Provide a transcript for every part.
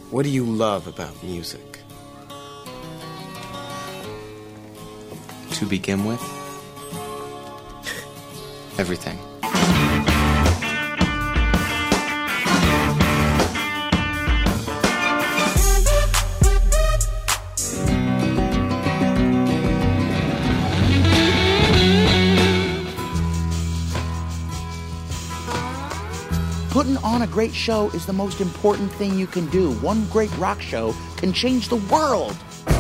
What do you love about music? To begin with, everything. Putting on a great show is the most important thing you can do. One great rock show can change the world.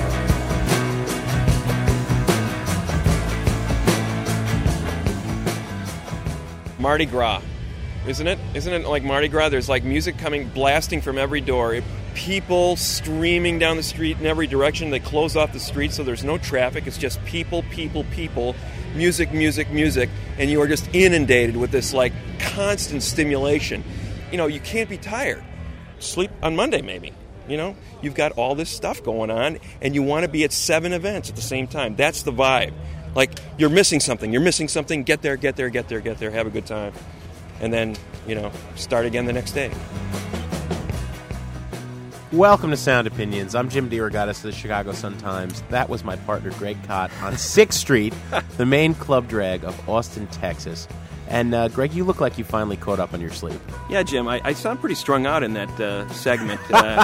Mardi Gras, isn't it? Isn't it like Mardi Gras? There's like music coming, blasting from every door. People streaming down the street in every direction. They close off the street so there's no traffic. It's just people, people, people. Music, music, music. And you are just inundated with this like constant stimulation. You know, you can't be tired. Sleep on Monday maybe. You know, you've got all this stuff going on and you want to be at 7 events at the same time. That's the vibe. Like, you're missing something. Get there, have a good time. And then, you know, start again the next day. Welcome to Sound Opinions. I'm Jim DeRogatis of the Chicago Sun-Times. That was my partner, Greg Kot, on 6th Street, the main club drag of Austin, Texas. And, Greg, you look like you finally caught up on your sleep. Yeah, Jim, I sound pretty strung out in that segment.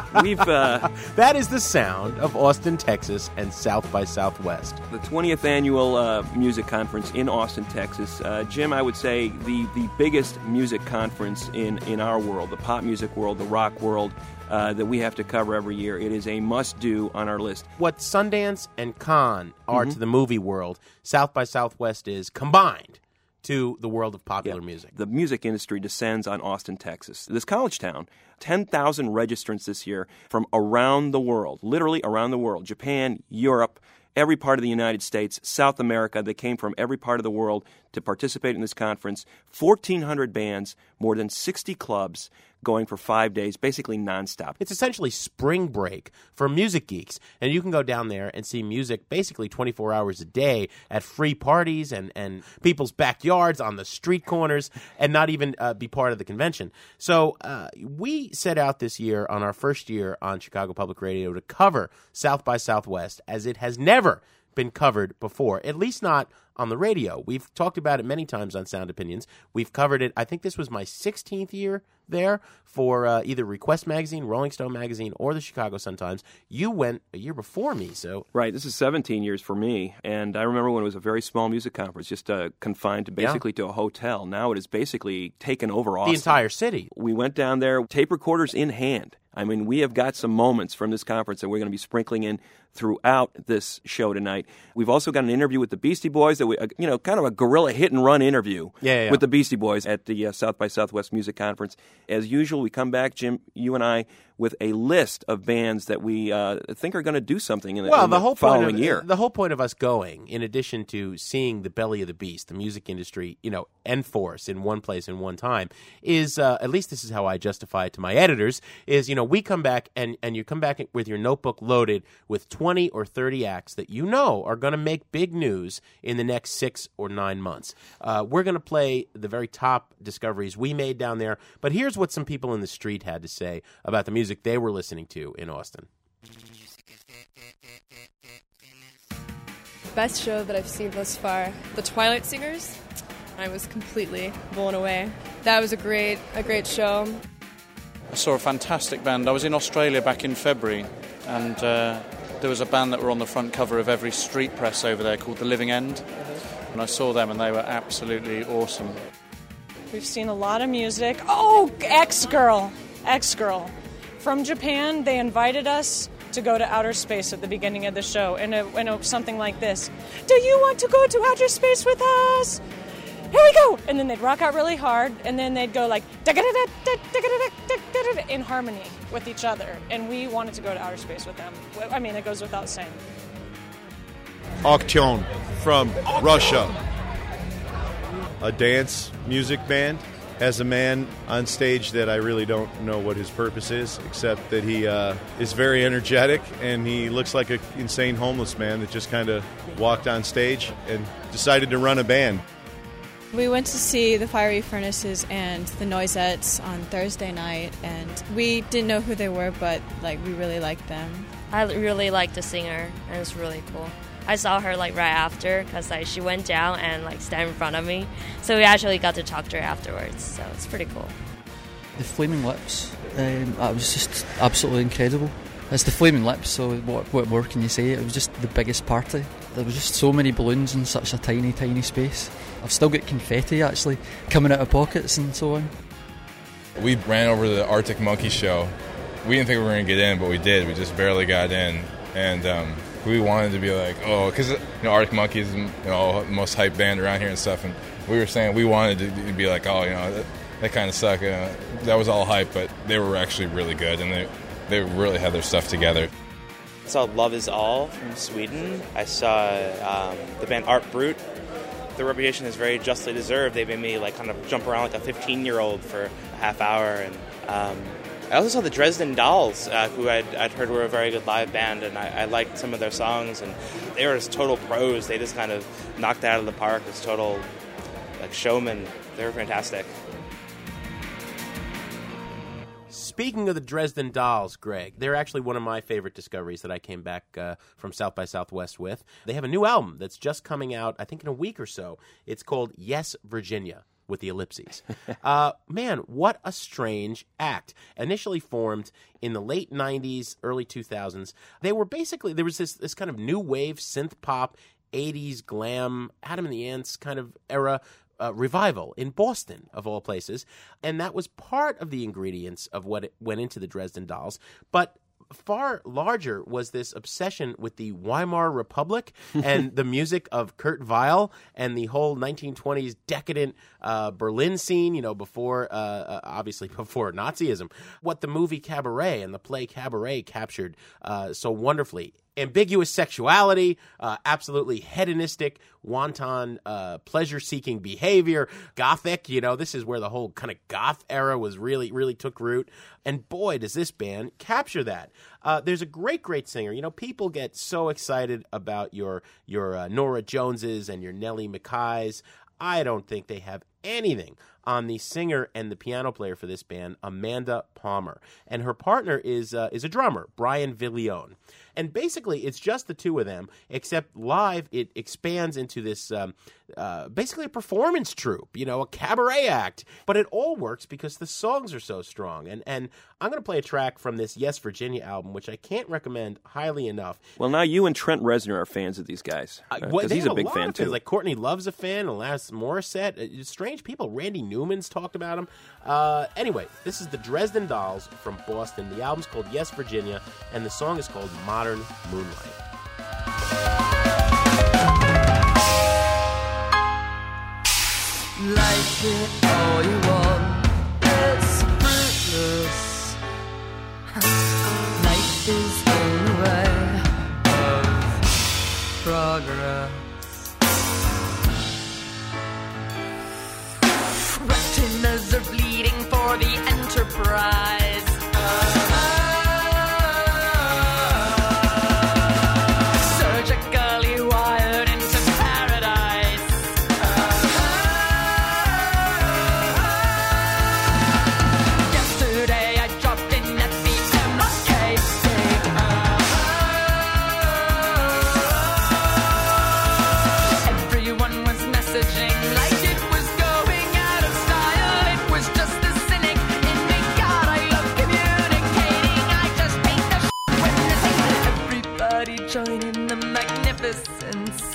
That is the sound of Austin, Texas, and South by Southwest. The 20th annual music conference in Austin, Texas. Jim, I would say the biggest music conference in our world, the pop music world, the rock world, that we have to cover every year. It is a must-do on our list. What Sundance and Cannes are to the movie world, South by Southwest is combined to the world of popular music. The music industry descends on Austin, Texas. This college town, 10,000 registrants this year from around the world, literally around the world. Japan, Europe, every part of the United States, South America. They came from every part of the world to participate in this conference. 1,400 bands, more than 60 clubs, going for 5 days, basically nonstop. It's essentially spring break for music geeks, and you can go down there and see music basically 24 hours a day at free parties and people's backyards, on the street corners, and not even be part of the convention. So we set out this year on our first year on Chicago Public Radio to cover South by Southwest as it has never been covered before, at least not on the radio. We've talked about it many times on Sound Opinions. We've covered it, I think this was my 16th year there for either Request Magazine, Rolling Stone Magazine, or the Chicago Sun-Times. You went a year before me, so... Right, this is 17 years for me, and I remember when it was a very small music conference, just confined to basically to a hotel. Now it is basically taken over Austin. The entire city. We went down there, tape recorders in hand. I mean, we have got some moments from this conference that we're going to be sprinkling in throughout this show tonight. We've also got an interview with the Beastie Boys, that we, kind of a guerrilla hit-and-run interview with the Beastie Boys at the South by Southwest Music Conference. As usual, we come back, Jim, you and I, with a list of bands that we think are going to do something in the following year. The whole point of us going, in addition to seeing the belly of the beast, the music industry, en force in one place in one time, is, at least this is how I justify it to my editors, is, we come back and you come back with your notebook loaded with 20 or 30 acts that are going to make big news in the next 6 or 9 months. We're going to play the very top discoveries we made down there, but here's what some people in the street had to say about the music they were listening to in Austin. Best show that I've seen thus far, The Twilight Singers. I was completely blown away. That was a great show. I saw a fantastic band. I was in Australia back in February, and there was a band that were on the front cover of every street press over there called The Living End, and I saw them and they were absolutely awesome. We've seen a lot of music. Oh, X-Girl. From Japan, they invited us to go to outer space at the beginning of the show, and it went something like this. Do you want to go to outer space with us? Here we go! And then they'd rock out really hard, and then they'd go like in harmony with each other. And we wanted to go to outer space with them. I mean, it goes without saying. Aktyon from Russia. A dance music band. Has a man on stage that I really don't know what his purpose is, except that he is very energetic, and he looks like an insane homeless man that just kind of walked on stage and decided to run a band. We went to see the Fiery Furnaces and the Noisettes on Thursday night, and we didn't know who they were, but we really liked them. I really liked the singer, and it was really cool. I saw her right after because she went down and stand in front of me, so we actually got to talk to her afterwards. So it's pretty cool. The Flaming Lips, that was just absolutely incredible. It's the Flaming Lips, so what more can you say? It was just the biggest party. There was just so many balloons in such a tiny, tiny space. I've still got confetti actually coming out of pockets and so on. We ran over to the Arctic Monkey show. We didn't think we were going to get in, but we did. We just barely got in, and we wanted to be because Arctic Monkeys is the most hype band around here and stuff, and we were saying we wanted to be that kind of suck. That was all hype, but they were actually really good, and they really had their stuff together. I saw Love Is All from Sweden. I saw the band Art Brut. Their reputation is very justly deserved. They made me kind of jump around like a 15-year-old for a half hour. And I also saw the Dresden Dolls, who I'd heard were a very good live band, and I liked some of their songs. And they were just total pros. They just kind of knocked it out of the park as total showmen. They were fantastic. Speaking of the Dresden Dolls, Greg, they're actually one of my favorite discoveries that I came back from South by Southwest with. They have a new album that's just coming out, I think, in a week or so. It's called Yes, Virginia, with the ellipses. Man, what a strange act. Initially formed in the late 90s, early 2000s. They were basically, there was this kind of new wave synth pop, 80s glam, Adam and the Ants kind of era revival in Boston, of all places. And that was part of the ingredients of what went into the Dresden Dolls. But far larger was this obsession with the Weimar Republic and the music of Kurt Weill and the whole 1920s decadent Berlin scene, before, obviously before Nazism. What the movie Cabaret and the play Cabaret captured so wonderfully. Ambiguous sexuality, absolutely hedonistic, wanton, pleasure-seeking behavior, gothic. This is where the whole kind of goth era was really took root. And boy, does this band capture that. There's a great singer. People get so excited about your Nora Joneses and your Nellie McKays. I don't think they have anything on the singer and the piano player for this band, Amanda Palmer. And her partner is a drummer, Brian Villione. And basically, it's just the two of them, except live, it expands into this basically a performance troupe, a cabaret act. But it all works because the songs are so strong. And I'm going to play a track from this Yes, Virginia album, which I can't recommend highly enough. Well, now you and Trent Reznor are fans of these guys. Because he's a big fan, too. Like Courtney Love's a fan, Alanis Morissette. Strange people. Randy Newman's talked about him. Anyway, this is the Dresden Dolls from Boston. The album's called Yes, Virginia, and the song is called Modern Moonlight. Life is all you want, it's fruitless. Life is the only way of progress. Retinas are bleeding for the enterprise. Surgically wired into paradise. Yesterday I dropped in at the MKC. Everyone was messaging like it was going out of style. It was just the cynic in me. God, I love communicating. I just hate the shit when this everybody join in the magnificence.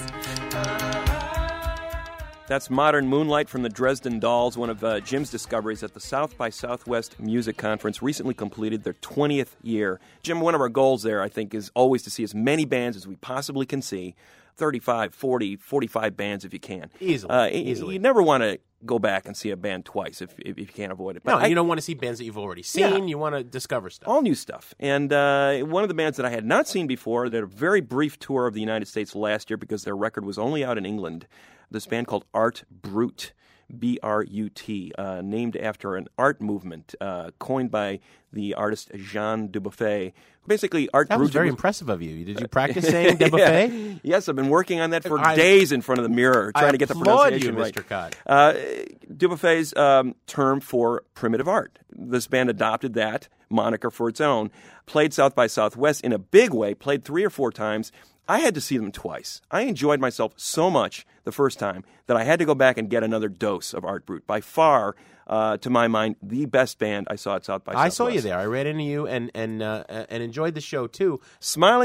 That's Modern Moonlight from the Dresden Dolls, one of Jim's discoveries at the South by Southwest Music Conference, recently completed their 20th year. Jim, one of our goals there, I think, is always to see as many bands as we possibly can see, 35, 40, 45 bands if you can. Easily. You never want to go back and see a band twice if you can't avoid it. But you don't want to see bands that you've already seen. Yeah. You want to discover stuff. All new stuff. And one of the bands that I had not seen before, they had a very brief tour of the United States last year because their record was only out in England, this band called Art Brut. B-R-U-T, named after an art movement coined by the artist Jean Dubuffet. Basically, Art That Brut was very impressive of you. Did you practice saying Dubuffet? Yeah. Yes, I've been working on that for days in front of the mirror, trying to get the pronunciation right. Mr. Cott. Dubuffet's term for primitive art. This band adopted that moniker for its own, played South by Southwest in a big way, played 3 or 4 times. I had to see them twice. I enjoyed myself so much the first time that I had to go back and get another dose of Art Brut. By far, to my mind, the best band I saw at South by Southwest. I saw you there. I ran into you and enjoyed the show, too. Smiling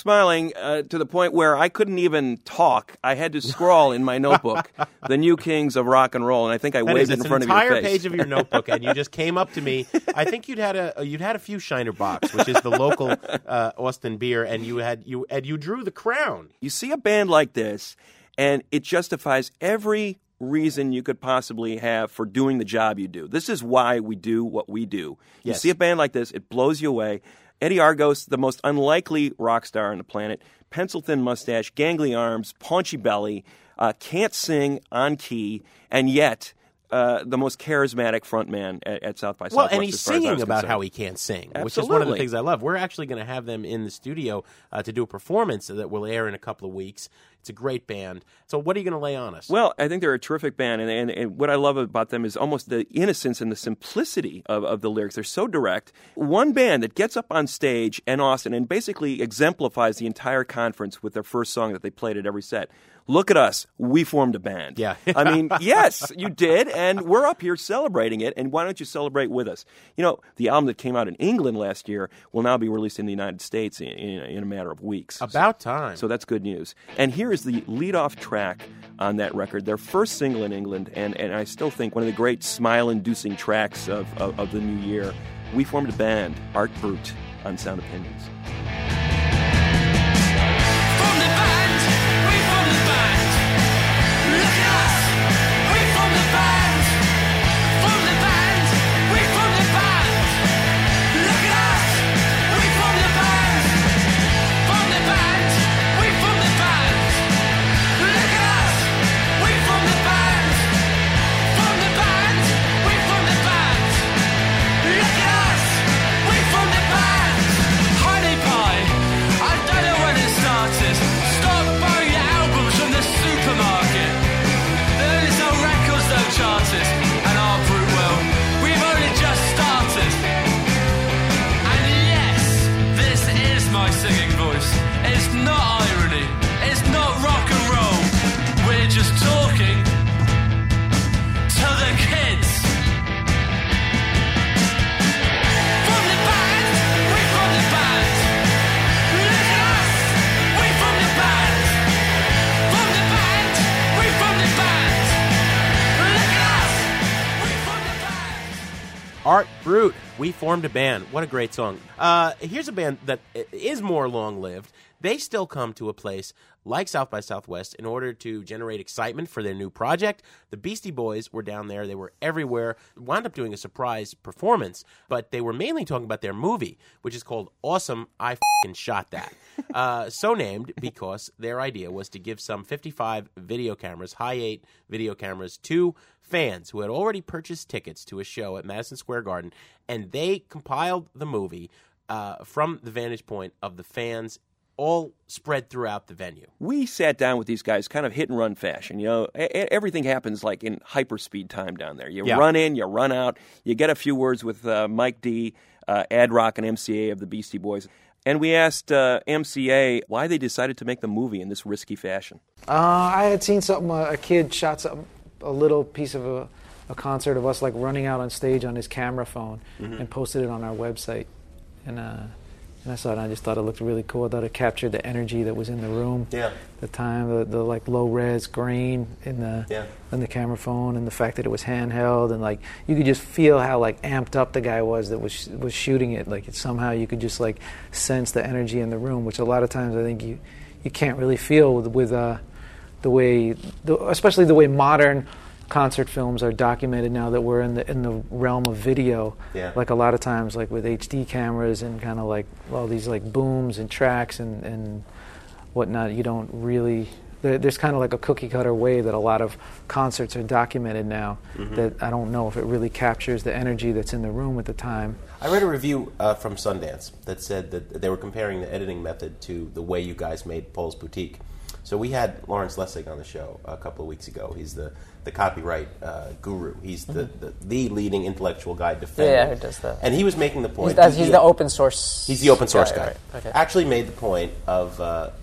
to the point where I couldn't even talk. I had to scrawl in my notebook, The New Kings of Rock and Roll, and I think I waved it in front of your face. An entire page of your notebook, and you just came up to me. I think you'd had a few Shiner Box, which is the local Austin beer, and you drew the crown. You see a band like this, and it justifies every reason you could possibly have for doing the job you do. This is why we do what we do. You Yes. see a band like this, it blows you away. Eddie Argos, the most unlikely rock star on the planet, pencil-thin mustache, gangly arms, paunchy belly, can't sing on key, and yet the most charismatic frontman at South by Southwest. Well, and he's as far as I singing was about concerned. how he can't sing, which is Absolutely. one of the things I love. We're actually going to have them in the studio to do a performance that will air in a couple of weeks. It's a great band. So what are you going to lay on us? Well, I think they're a terrific band, and what I love about them is almost the innocence and the simplicity of the lyrics. They're so direct. One band that gets up on stage in Austin and basically exemplifies the entire conference with their first song that they played at every set. Look at us. We formed a band. Yeah. I mean, yes, you did, and we're up here celebrating it, and why don't you celebrate with us? You know, the album that came out in England last year will now be released in the United States in a matter of weeks. About time. So that's good news. And here is the lead-off track on that record, their first single in England, and I still think one of the great smile-inducing tracks of the new year. We formed a band, Art Brut, on Sound Opinions. Art Brut, We Formed a Band. What a great song. Here's a band that is more long-lived. They still come to a place like South by Southwest in order to generate excitement for their new project. The Beastie Boys were down there. They were everywhere. Wound up doing a surprise performance, but they were mainly talking about their movie, which is called Awesome, I F***ing Shot That. So named because their idea was to give some 55 video cameras, Hi8 video cameras, to fans who had already purchased tickets to a show at Madison Square Garden, and they compiled the movie from the vantage point of the fans all spread throughout the venue. We sat down with these guys kind of hit-and-run fashion. You know, everything happens like in hyperspeed time down there. You run in, you run out, you get a few words with Mike D, Ad Rock, and MCA of the Beastie Boys. And we asked MCA why they decided to make the movie in this risky fashion. I had seen something, a kid shot something, a little piece of a concert of us like running out on stage on his camera phone and posted it on our website. And I saw it and I just thought it looked really cool. I thought it captured the energy that was in the room. Yeah. The time, the like low-res grain in the camera phone, and the fact that it was handheld, and like you could just feel how like amped up the guy was that was shooting it. Like somehow you could just like sense the energy in the room, which a lot of times I think you can't really feel with the way, especially the way modern concert films are documented now that we're in the realm of video. Yeah. Like a lot of times, like with HD cameras and kind of like all these like booms and tracks and whatnot, you don't really. there's kind of like a cookie cutter way that a lot of concerts are documented now. Mhm. That I don't know if it really captures the energy that's in the room at the time. I read a review from Sundance that said that they were comparing the editing method to the way you guys made Paul's Boutique. So we had Lawrence Lessig on the show a couple of weeks ago. He's the copyright guru. He's the leading intellectual guide defender. Yeah, who does that? And he was making the point. He's the open source. He's the open source guy. Right. Okay. Actually made the point of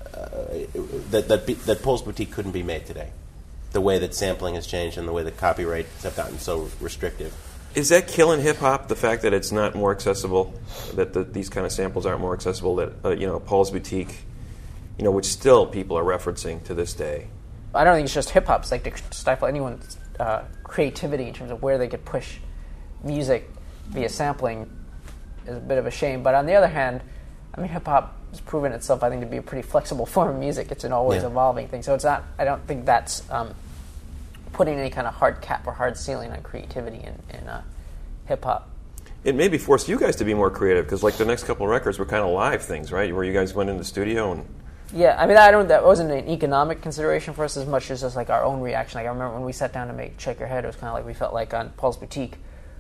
that Paul's Boutique couldn't be made today. The way that sampling has changed and the way that copyrights have gotten so restrictive. Is that killing hip hop? The fact that it's not more accessible, that these kind of samples aren't more accessible. That Paul's Boutique, which still people are referencing to this day. I don't think it's just hip hop. It's like to stifle anyone's creativity in terms of where they could push music via sampling is a bit of a shame. But on the other hand, I mean, hip hop has proven itself, I think, to be a pretty flexible form of music. It's an always evolving thing. So it's not. I don't think that's putting any kind of hard cap or hard ceiling on creativity in hip hop. It maybe forced you guys to be more creative because, like, the next couple of records were kind of live things, right? Where you guys went in the studio and. Yeah, I mean, that wasn't an economic consideration for us as much as just like our own reaction. Like I remember when we sat down to make Check Your Head, it was kind of like we felt like on Paul's Boutique,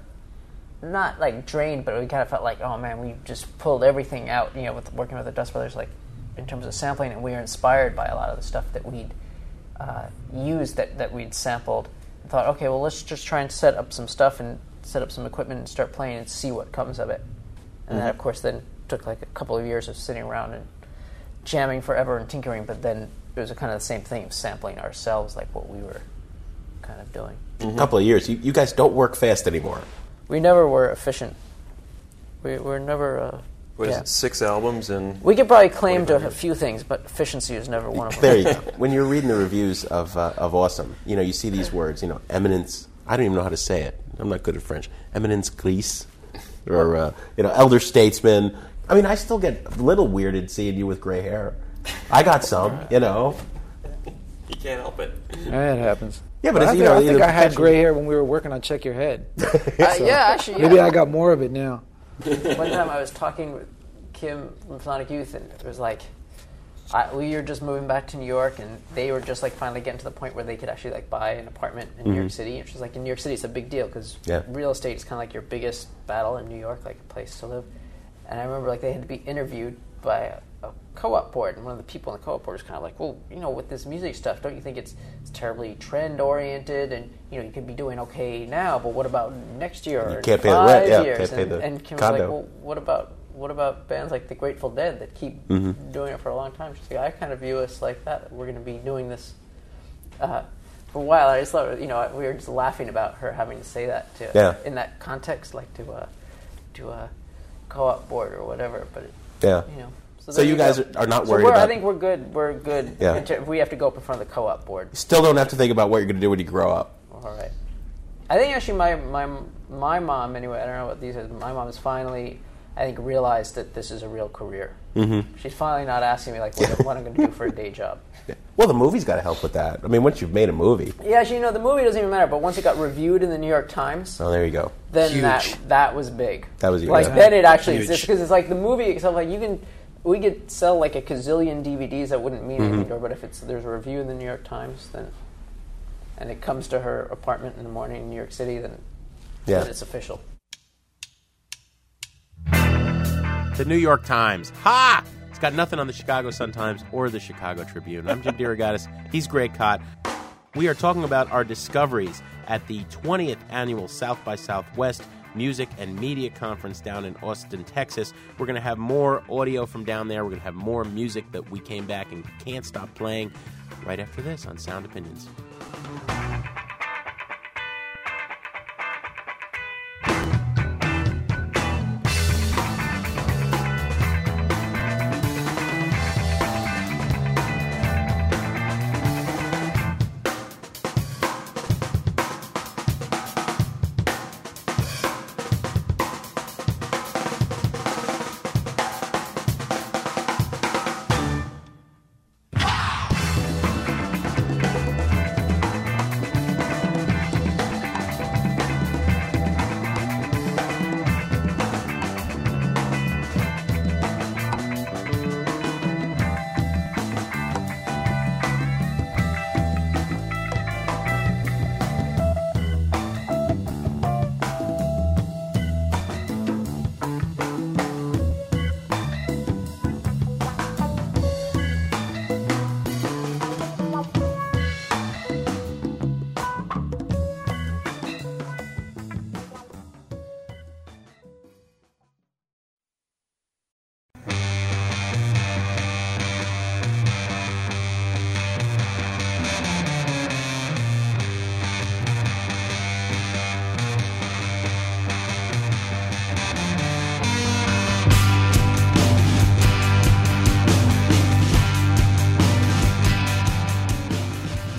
not like drained, but we kind of felt like, oh man, we just pulled everything out, with working with the Dust Brothers, like in terms of sampling, and we were inspired by a lot of the stuff that we'd used, that we'd sampled, and thought, okay, well, let's just try and set up some stuff and set up some equipment and start playing and see what comes of it. And that, of course, then took like a couple of years of sitting around and jamming forever and tinkering, but then it was kind of the same thing of sampling ourselves, like what we were kind of doing. A couple of years. You guys don't work fast anymore. We never were efficient. We were never... What is it, 6 albums and... We could probably claim to a few things, but efficiency is never one of them. There you go. When you're reading the reviews of Awesome, you see these words, eminence... I don't even know how to say it. I'm not good at French. Eminence grise, or, elder statesman... I mean, I still get a little weirded seeing you with gray hair. I got some, You can't help it. Yeah, it happens. Yeah, but I think I had gray hair when we were working on Check Your Head. Yeah, actually, maybe I got more of it now. One time I was talking with Kim from Sonic Youth, and it was like, we were just moving back to New York, and they were just like finally getting to the point where they could actually like buy an apartment in New York City. And she's like, in New York City, it's a big deal because real estate is kind of like your biggest battle in New York, like a place to live. And I remember like they had to be interviewed by a co-op board, and one of the people in the co-op board was kind of like, well, with this music stuff, don't you think it's terribly trend-oriented, and you could be doing okay now, but what about next year or can't pay 5 the rent, years? Can't pay the and Kim condo. was like, well, what about bands like the Grateful Dead that keep doing it for a long time? She's like, I kind of view us like that. We're going to be doing this for a while. I just thought, we were just laughing about her having to say that in that context, like to a co-op board or whatever. But So you guys are not worried about... I think we're good. We're good. Yeah. We have to go up in front of the co-op board. You still don't have to think about what you're going to do when you grow up. All right. I think actually my mom, anyway, I don't know what these are, my mom has finally, I think, realized that this is a real career. Mm-hmm. She's finally not asking me like what I'm going to do for a day job. Yeah. Well, the movie's got to help with that. I mean, once you've made a movie... Yeah, actually, the movie doesn't even matter, but once it got reviewed in the New York Times... Oh, there you go. Then Huge. that was big. That was huge. Like, then it actually exists, because it's like the movie itself, like we could sell like a gazillion DVDs that wouldn't mean anything to her, but if there's a review in the New York Times, then... And it comes to her apartment in the morning in New York City, then it's official. The New York Times. Ha! It's got nothing on the Chicago Sun-Times or the Chicago Tribune. I'm Jim DeRogatis. He's Greg Kot. We are talking about our discoveries at the 20th Annual South by Southwest Music and Media Conference down in Austin, Texas. We're going to have more audio from down there. We're going to have more music that we came back and can't stop playing right after this on Sound Opinions.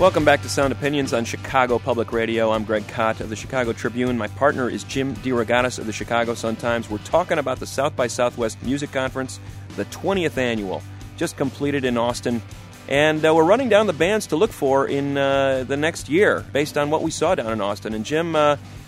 Welcome back to Sound Opinions on Chicago Public Radio. I'm Greg Kot of the Chicago Tribune. My partner is Jim DeRogatis of the Chicago Sun-Times. We're talking about the South by Southwest Music Conference, the 20th annual, just completed in Austin. And we're running down the bands to look for in the next year based on what we saw down in Austin. And Jim,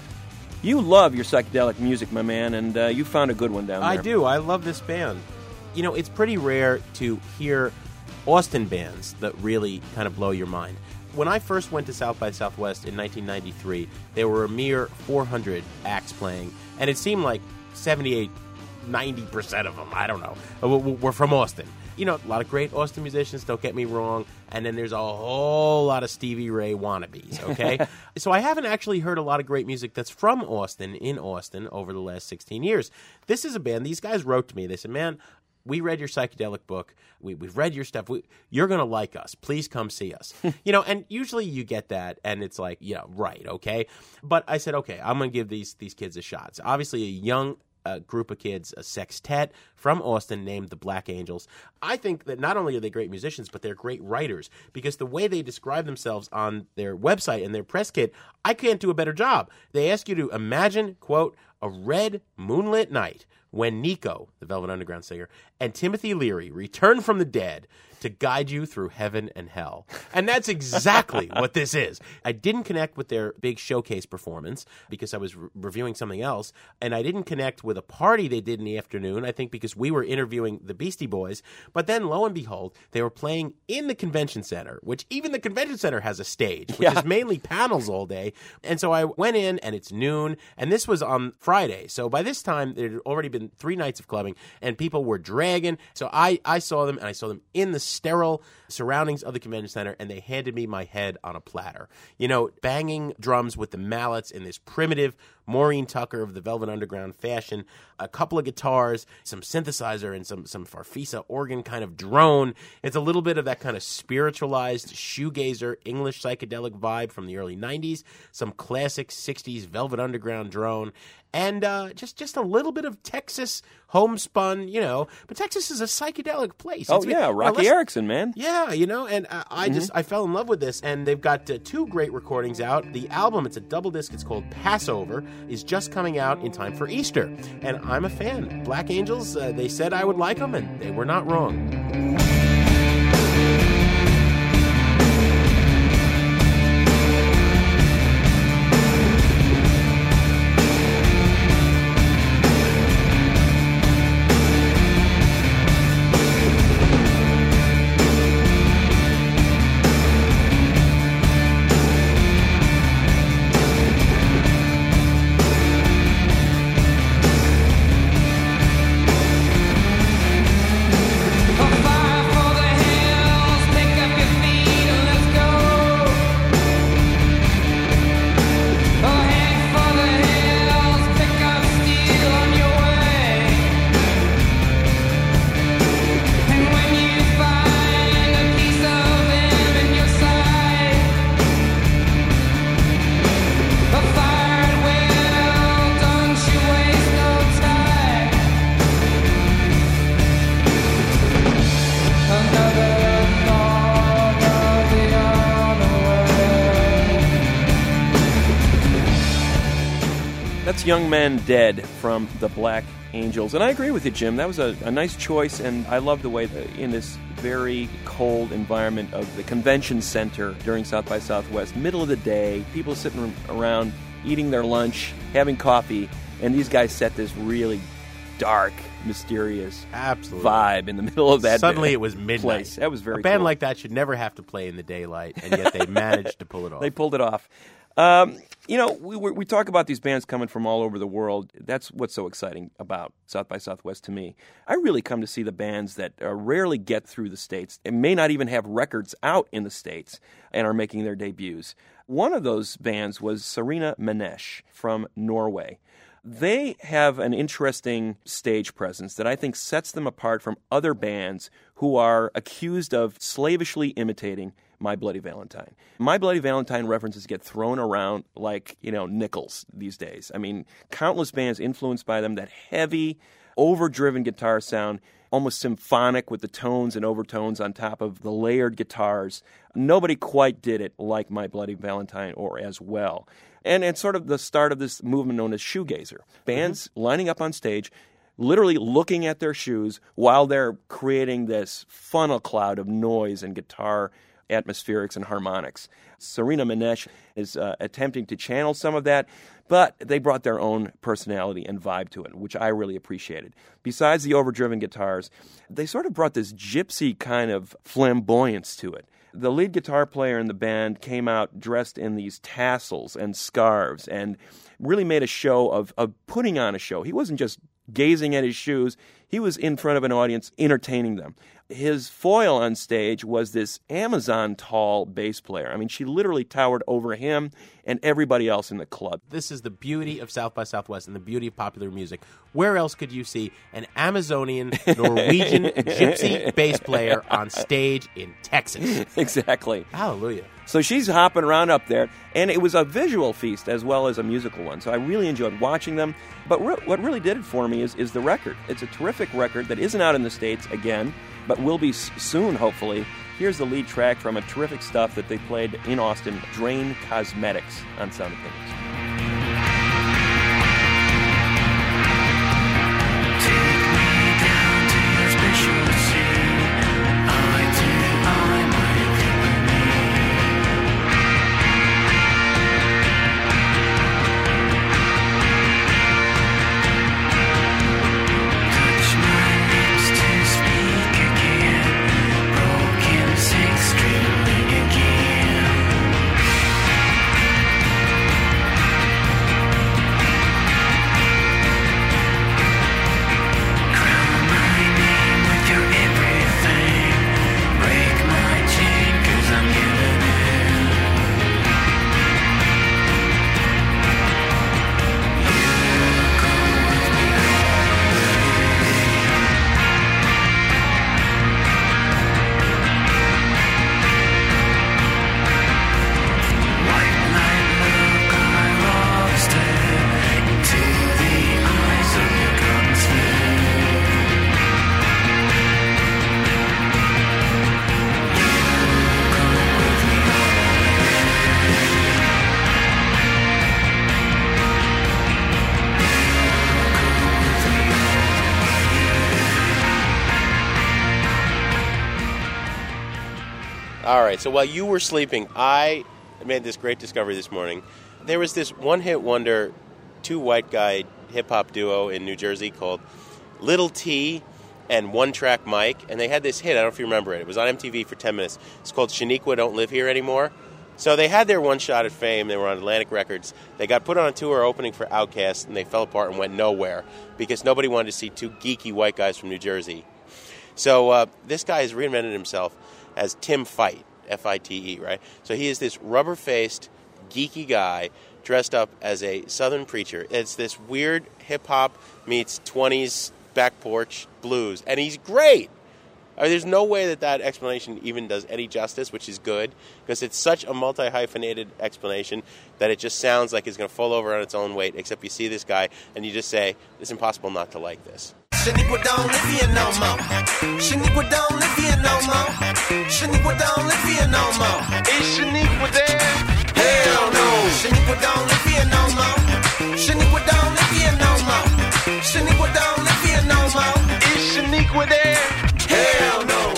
you love your psychedelic music, my man, and you found a good one down there. I do. I love this band. You know, it's pretty rare to hear Austin bands that really kind of blow your mind. When I first went to South by Southwest in 1993, there were a mere 400 acts playing, and it seemed like 78, 90% of them, I don't know, were from Austin. You know, a lot of great Austin musicians, don't get me wrong, and then there's a whole lot of Stevie Ray wannabes, okay? So I haven't actually heard a lot of great music that's from Austin, in Austin, over the last 16 years. This is a band, these guys wrote to me, they said, man, we read your psychedelic book. We've read your stuff. You're going to like us. Please come see us. You know, and usually you get that, and it's like, yeah, right, okay. But I said, okay, I'm going to give these kids a shot. So obviously a young group of kids, a sextet from Austin named the Black Angels. I think that not only are they great musicians, but they're great writers, because the way they describe themselves on their website and their press kit, I can't do a better job. They ask you to imagine, quote, a red moonlit night when Nico, the Velvet Underground singer, and Timothy Leary return from the dead to guide you through heaven and hell. And that's exactly what this is. I didn't connect with their big showcase performance because I was reviewing something else, and I didn't connect with a party they did in the afternoon, I think because we were interviewing the Beastie Boys. But then, lo and behold, they were playing in the convention center, which even the convention center has a stage, which is mainly panels all day. And so I went in, and it's noon, and this was on Friday. So by this time, there had already been 3 nights of clubbing, and people were dragging. So I saw them, and I saw them in the sterile surroundings of the convention center, and they handed me my head on a platter. You know, banging drums with the mallets in this primitive Maureen Tucker of the Velvet Underground fashion, a couple of guitars, some synthesizer, and some Farfisa organ kind of drone. It's a little bit of that kind of spiritualized shoegazer English psychedelic vibe from the early 90s, some classic 60s Velvet Underground drone, and just a little bit of Texas homespun, you know. But Texas is a psychedelic place. Oh, yeah, Rocky Erickson, man. Yeah, you know, and I fell in love with this, and they've got 2 great recordings out. The album, it's a double disc, it's called Passover, is just coming out in time for Easter, and I'm a fan. Black Angels, they said I would like them, and they were not wrong. Young Men Dead from the Black Angels. And I agree with you, Jim. That was a nice choice, and I love the way that in this very cold environment of the convention center during South by Southwest, middle of the day, people sitting around eating their lunch, having coffee, and these guys set this really dark, mysterious vibe in the middle of that Suddenly it was midnight. Place. That was very A band cool. like that should never have to play in the daylight, and yet they managed to pull it off. They pulled it off. You know, we talk about these bands coming from all over the world. That's what's so exciting about South by Southwest to me. I really come to see the bands that rarely get through the States and may not even have records out in the States and are making their debuts. One of those bands was Serena Manesh from Norway. They have an interesting stage presence that I think sets them apart from other bands who are accused of slavishly imitating My Bloody Valentine. My Bloody Valentine references get thrown around like, you know, nickels these days. I mean, countless bands influenced by them, that heavy, overdriven guitar sound, almost symphonic with the tones and overtones on top of the layered guitars. Nobody quite did it like My Bloody Valentine or as well. And it's sort of the start of this movement known as shoegazer. Bands lining up on stage, literally looking at their shoes while they're creating this funnel cloud of noise and guitar atmospherics and harmonics. Serena Manesh is attempting to channel some of that, but they brought their own personality and vibe to it, which I really appreciated. Besides the overdriven guitars, they sort of brought this gypsy kind of flamboyance to it. The lead guitar player in the band came out dressed in these tassels and scarves and really made a show of putting on a show. He wasn't just gazing at his shoes. He was in front of an audience entertaining them. His foil on stage was this Amazon-tall bass player. I mean, she literally towered over him and everybody else in the club. This is the beauty of South by Southwest and the beauty of popular music. Where else could you see an Amazonian, Norwegian, gypsy bass player on stage in Texas? Exactly. Hallelujah. So she's hopping around up there, and it was a visual feast as well as a musical one. So I really enjoyed watching them. But what really did it for me is the record. It's a terrific record that isn't out in the States again, but will be soon, hopefully. Here's the lead track from a terrific stuff that they played in Austin, Drain Cosmetics on Sound Opinions. All right, so while you were sleeping, I made this great discovery this morning. There was this one-hit wonder, two white guy hip-hop duo in New Jersey called Little T and One Track Mike, and they had this hit. I don't know if you remember it. It was on MTV for 10 minutes. It's called Shaniqua Don't Live Here Anymore. So they had their one shot at fame. They were on Atlantic Records. They got put on a tour opening for Outkast, and they fell apart and went nowhere because nobody wanted to see two geeky white guys from New Jersey. So this guy has reinvented himself as Tim Fight, F-I-T-E, right? So he is this rubber-faced, geeky guy dressed up as a Southern preacher. It's this weird hip-hop meets 20s back porch blues, and he's great. I mean, there's no way that explanation even does any justice, which is good, because it's such a multi-hyphenated explanation that it just sounds like it's going to fall over on its own weight, except you see this guy, and you just say, it's impossible not to like this. Shaniqua don't live here no more. Shaniqua don't live here no more. Shaniqua don't live here no more. Is Shaniqua there? Hell no. Shaniqua don't live here no more. Shaniqua don't live here no more. Shaniqua don't live here no more. Is Shaniqua there? Hell no.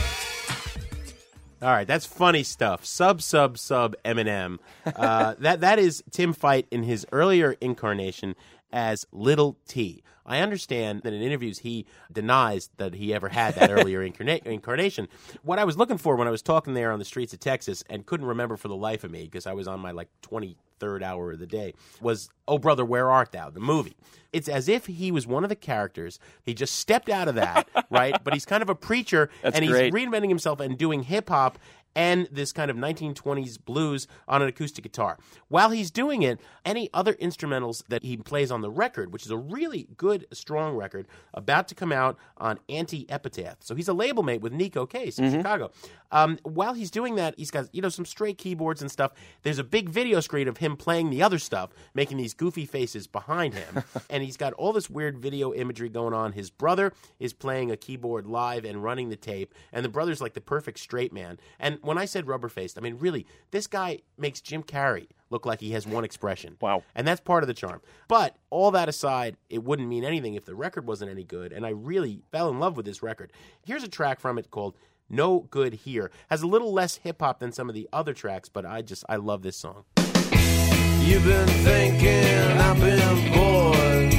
All right, that's funny stuff. Sub Eminem. That is Tim Fight in his earlier incarnation as Little T. I understand that in interviews he denies that he ever had that earlier incarnation. What I was looking for when I was talking there on the streets of Texas and couldn't remember for the life of me because I was on my 23rd hour of the day was Oh Brother, Where Art Thou, the movie. It's as if he was one of the characters. He just stepped out of that, right? But he's kind of a preacher, That's and great. he's reinventing himself and doing hip-hop and this kind of 1920s blues on an acoustic guitar. While he's doing it, any other instrumentals that he plays on the record, which is a really good, strong record, about to come out on Anti-Epitaph. So he's a label mate with Nico Case in Chicago. While he's doing that, he's got some straight keyboards and stuff. There's a big video screen of him playing the other stuff, making these goofy faces behind him. And he's got all this weird video imagery going on. His brother is playing a keyboard live and running the tape, and the brother's like the perfect straight man. And when I said rubber-faced, I mean, really, this guy makes Jim Carrey look like he has one expression. Wow. And that's part of the charm. But all that aside, it wouldn't mean anything if the record wasn't any good, and I really fell in love with this record. Here's a track from it called No Good Here. Has a little less hip-hop than some of the other tracks, but I love this song. You've been thinking, I've been bored,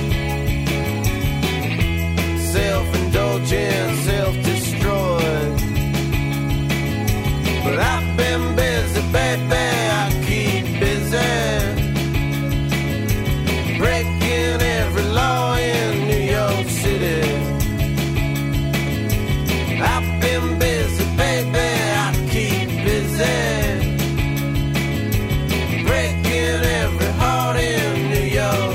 self-indulgent, self-destroyed, but I've been busy, baby, I keep busy, breaking every law in New York City. I've been busy, baby, I keep busy, breaking every heart in New York.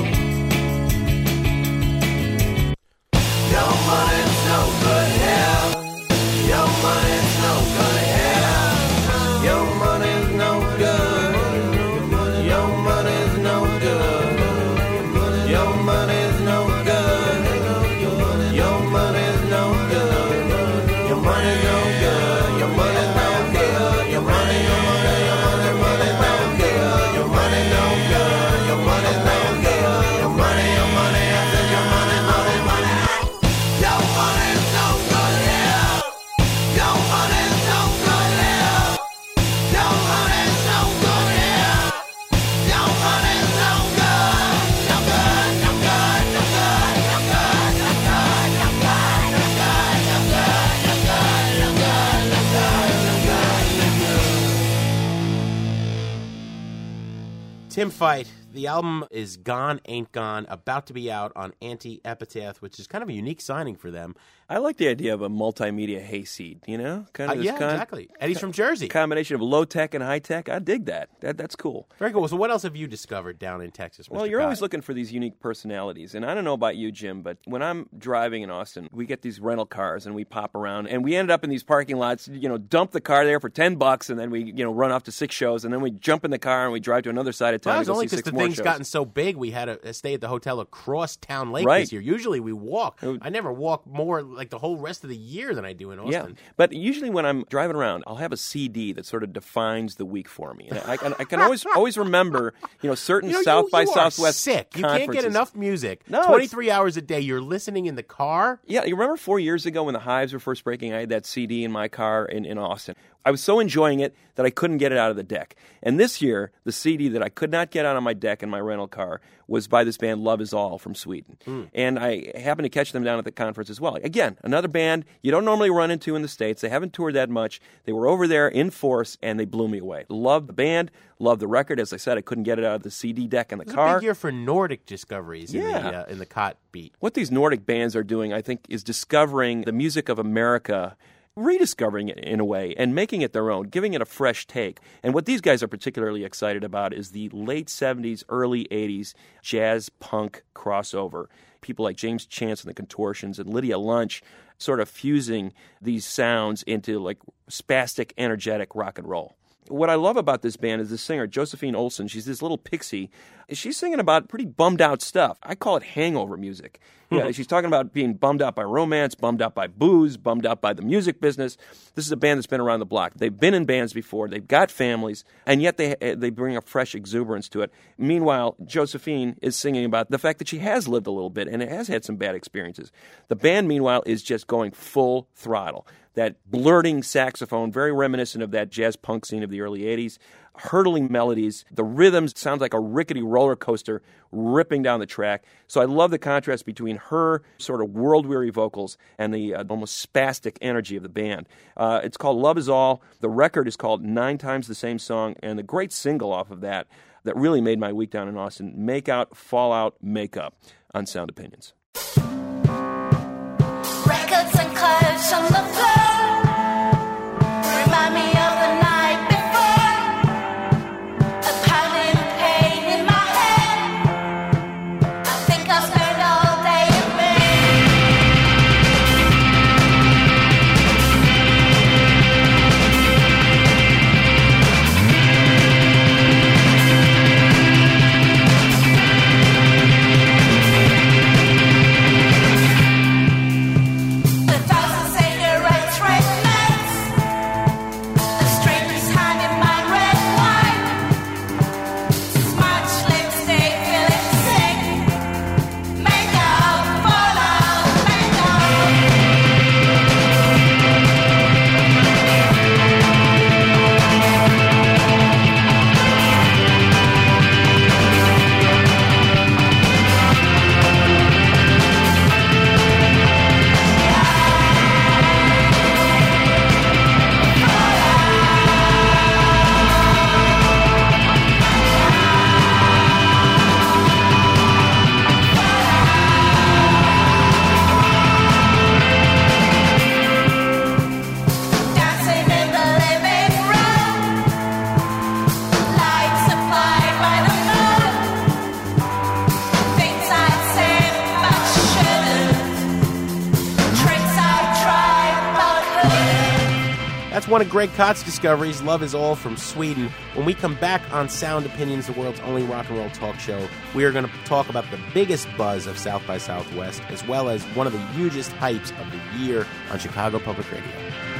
Your money's no good here. Your money's no good here. Your money's no good. Your money's no good. Your money's no good. Your money's no good. Your money's no good. Your money's no good. Your money, your money, your money, money no good. Your money no good. Your money no good. Your money, your money, I said your money, money, money. Your money's no good here. Your money's no good here. Your money's no good here. Your money's no good. No good, no good, no good, no good, no good, no good, no good, no good, no good, no good, no good, no good, no good. Tim Fight. The album is Gone Ain't Gone, about to be out on Anti-Epitaph, which is kind of a unique signing for them. I like the idea of a multimedia hayseed, you know? Exactly. And he's from Jersey. Combination of low-tech and high-tech. I dig that. That's cool. Very cool. So what else have you discovered down in Texas, Mr. Well, you're Cott? always looking for these unique personalities. And I don't know about you, Jim, but when I'm driving in Austin, we get these rental cars and we pop around. And we ended up in these parking lots, dump the car there for $10, and then we, run off to 6 shows. And then we jump in the car and we drive to another side of town Well, to it was go only see because 6 the more thing's shows. gotten so big, we had to stay at the hotel across Town Lake Right. this year. Usually we walk. I never walk more like the whole rest of the year than I do in Austin. Yeah, but usually when I'm driving around, I'll have a CD that sort of defines the week for me. And I can always remember, certain South by Southwest sick. You can't get conferences. enough music. No, 23 hours a day, you're listening in the car. Yeah, you remember 4 years ago when the Hives were first breaking, I had that CD in my car in Austin. I was so enjoying it that I couldn't get it out of the deck. And this year, the CD that I could not get out of my deck in my rental car was by this band Love Is All from Sweden. And I happened to catch them down at the conference as well. Again, another band you don't normally run into in the States. They haven't toured that much. They were over there in force, and they blew me away. Loved the band, loved the record. As I said, I couldn't get it out of the CD deck in the It's car. a big year for Nordic discoveries in the Cott beat. What these Nordic bands are doing, I think, is discovering the music of America, rediscovering it in a way, and making it their own, giving it a fresh take. And what these guys are particularly excited about is the late 70s, early 80s jazz punk crossover. People like James Chance and the Contortions and Lydia Lunch sort of fusing these sounds into like spastic, energetic rock and roll. What I love about this band is the singer, Josephine Olsen. She's this little pixie. She's singing about pretty bummed out stuff. I call it hangover music. Yeah, she's talking about being bummed out by romance, bummed out by booze, bummed out by the music business. This is a band that's been around the block. They've been in bands before. They've got families, and yet they bring a fresh exuberance to it. Meanwhile, Josephine is singing about the fact that she has lived a little bit and has had some bad experiences. The band, meanwhile, is just going full throttle. That blurting saxophone, very reminiscent of that jazz punk scene of the early 80s. Hurtling melodies. The rhythms sound like a rickety roller coaster ripping down the track. So I love the contrast between her sort of world-weary vocals and the almost spastic energy of the band. It's called Love Is All. The record is called 9 Times the Same Song, and the great single off of that really made my week down in Austin, Make Out, Fall Out, Make Up on Sound Opinions. Records and clothes on the floor remind me of That's one of Greg Kott's discoveries, Love Is All from Sweden. When we come back on Sound Opinions, the world's only rock and roll talk show, we are going to talk about the biggest buzz of South by Southwest, as well as one of the hugest hypes of the year on Chicago Public Radio.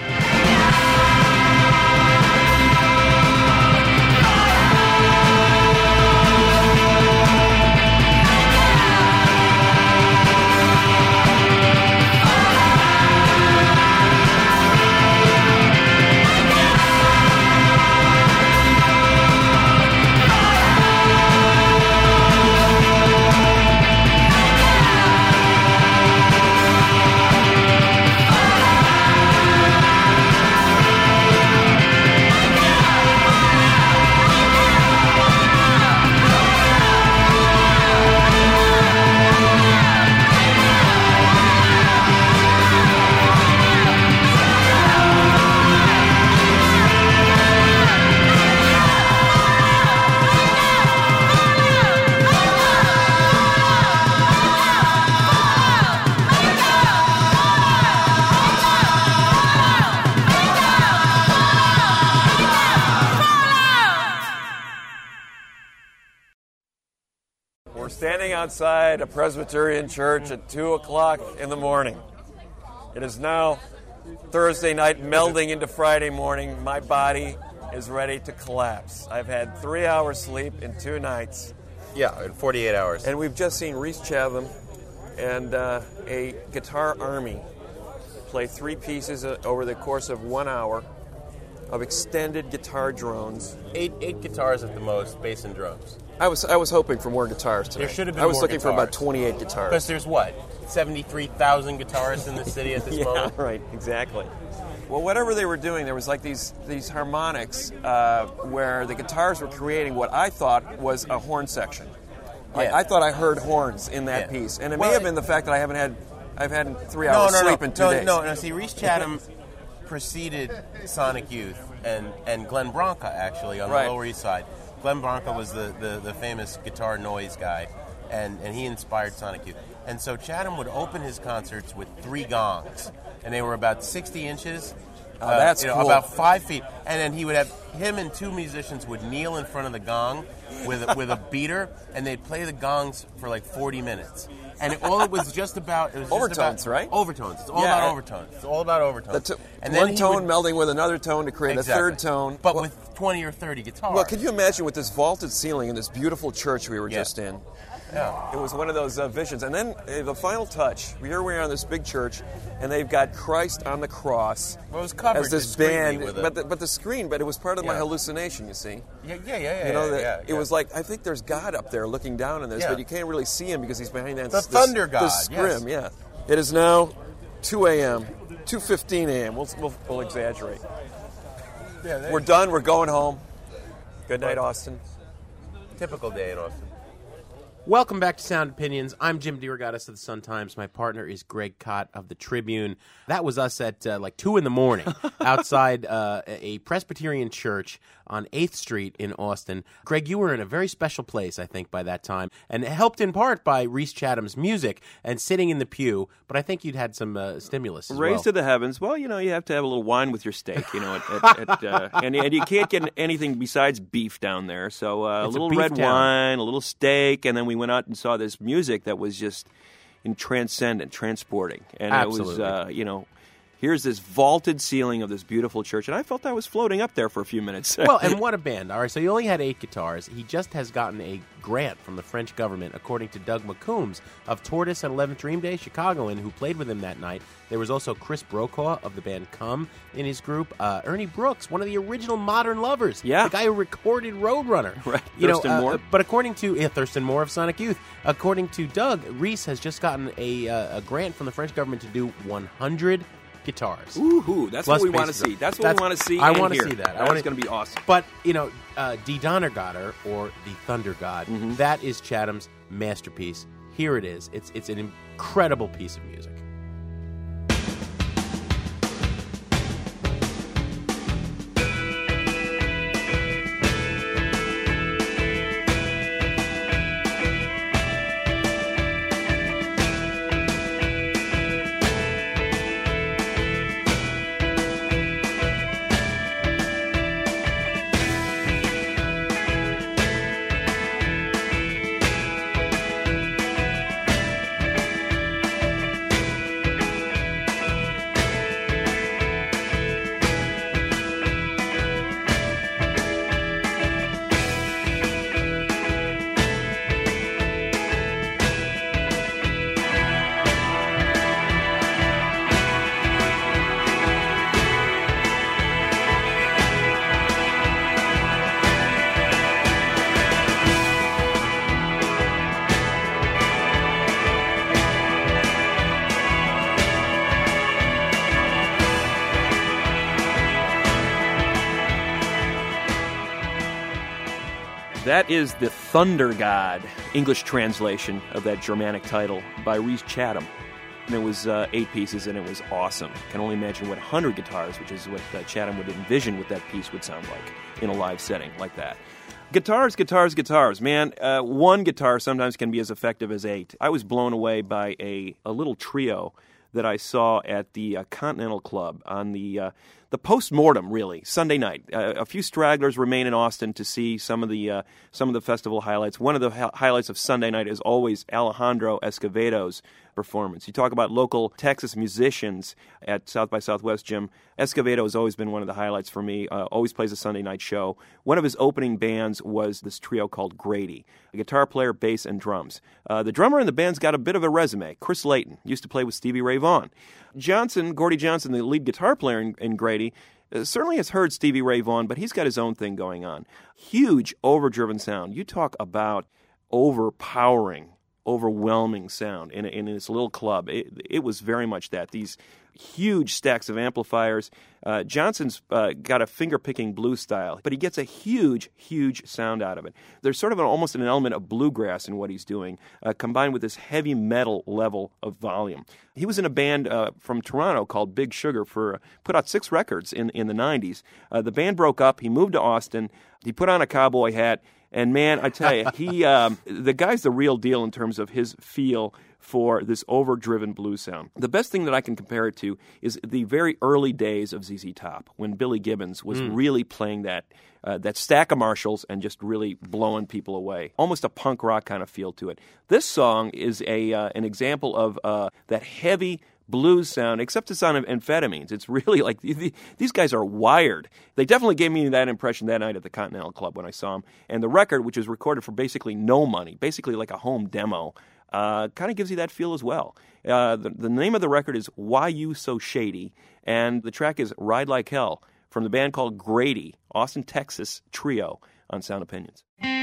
Standing outside a Presbyterian church at 2 o'clock in the morning. It is now Thursday night, melding into Friday morning. My body is ready to collapse. I've had 3 hours sleep in 2 nights. Yeah, in 48 hours. And we've just seen Rhys Chatham and a guitar army play 3 pieces over the course of 1 hour of extended guitar drones. Eight guitars at the most, bass and drums. I was hoping for more guitars today. There should have been I was more looking guitars. for about 28 guitars. Because there's what? 73,000 guitarists in the city at this moment? Yeah, right, exactly. Well, whatever they were doing, there was like these harmonics where the guitars were creating what I thought was a horn section. Like, I thought I heard horns in that piece. And it may have been the fact that I've had 3 hours sleep in 2 days. No, see, Rhys Chatham preceded Sonic Youth and Glenn Branca, actually, on the Lower East Side. Glenn Branca was the famous guitar noise guy, and he inspired Sonic Youth. And so Chatham would open his concerts with 3 gongs, and they were about 60 inches. That's cool. About 5 feet. And then him and 2 musicians would kneel in front of the gong with a beater, and they'd play the gongs for like 40 minutes. And it was just about... It was overtones, right? Overtones. It's all about overtones. It's all about overtones. And one tone melding with another tone to create a third tone. But with 20 or 30 guitars. Well, can you imagine with this vaulted ceiling in this beautiful church we were just in? Yeah. It was one of those visions. And then the final touch, here we are in this big church, and they've got Christ on the cross well, it was covered as this band. But the screen, but it was part of my hallucination, you see. Yeah. You know, it was like, I think there's God up there looking down on this, but you can't really see him because he's behind that thunder god. This scrim, yeah. It is now 2 a.m., 2:15 a.m. We'll exaggerate. Yeah, we're done. We're going home. Good night, Austin. Typical day in Austin. Welcome back to Sound Opinions. I'm Jim DeRogatis of the Sun-Times. My partner is Greg Kott of the Tribune. That was us at like 2 in the morning outside a Presbyterian church on 8th Street in Austin. Greg, you were in a very special place, I think, by that time, and helped in part by Rhys Chatham's music and sitting in the pew, but I think you'd had some stimulus as Raised to the heavens. Well, you know, you have to have a little wine with your steak, you know, and you can't get anything besides beef down there. So a little red wine, a little steak, and then we went out and saw this music that was just transcendent, transporting. And Absolutely. It was, you know, here's this vaulted ceiling of this beautiful church, and I felt I was floating up there for a few minutes. Well, and what a band. All right, so he only had 8 guitars. He just has gotten a grant from the French government, according to Doug McCombs of Tortoise and 11th Dream Day, Chicagoan, who played with him that night. There was also Chris Brokaw of the band Come in his group. Ernie Brooks, one of the original Modern Lovers. Yeah. The guy who recorded Roadrunner. Right. You Thurston Moore. But according to Thurston Moore of Sonic Youth, according to Doug, Rhys has just gotten a grant from the French government to do 100 guitars. Ooh, that's Plus what we want to bass drum. see. That's what we want to see. I want to hear. see that. That's going to be awesome. But, you know, Die Donnergötter, or the Thunder God, that is Chatham's masterpiece. Here it is. It's an incredible piece of music. That is the Thunder God, English translation of that Germanic title by Rhys Chatham. And it was 8 pieces, and it was awesome. Can only imagine what 100 guitars, which is what Chatham would envision what that piece would sound like in a live setting like that. Guitars, man. One guitar sometimes can be as effective as 8. I was blown away by a little trio that I saw at the Continental Club on the post-mortem, really, Sunday night. A few stragglers remain in Austin to see some of the festival highlights. One of the highlights of Sunday night is always Alejandro Escovedo's performance. You talk about local Texas musicians at South by Southwest, Jim. Escovedo has always been one of the highlights for me, always plays a Sunday night show. One of his opening bands was this trio called Grady, a guitar player, bass, and drums. The drummer in the band's got a bit of a resume. Chris Layton used to play with Stevie Ray Vaughan. Gordy Johnson, the lead guitar player in Grady, certainly has heard Stevie Ray Vaughan, but he's got his own thing going on. Huge, overdriven sound. You talk about overwhelming sound in this little club. It was very much that. These huge stacks of amplifiers. Johnson's got a finger-picking blues style, but he gets a huge sound out of it. There's sort of almost an element of bluegrass in what he's doing, combined with this heavy metal level of volume. He was in a band from Toronto called Big Sugar put out 6 records in the 90s. The band broke up. He moved to Austin. He put on a cowboy hat. And man, I tell you, the guy's the real deal in terms of his feel for this overdriven blues sound. The best thing that I can compare it to is the very early days of ZZ Top, when Billy Gibbons was really playing that stack of Marshalls and just really blowing people away. Almost a punk rock kind of feel to it. This song is an example of that heavy blues sound, except it's on amphetamines. It's really like these guys are wired. They definitely gave me that impression that night at the Continental Club when I saw them. And the record, which was recorded for basically no money, basically like a home demo, kind of gives you that feel as well. The name of the record is Why You So Shady, and the track is Ride Like Hell from the band called Grady, Austin, Texas trio on Sound Opinions.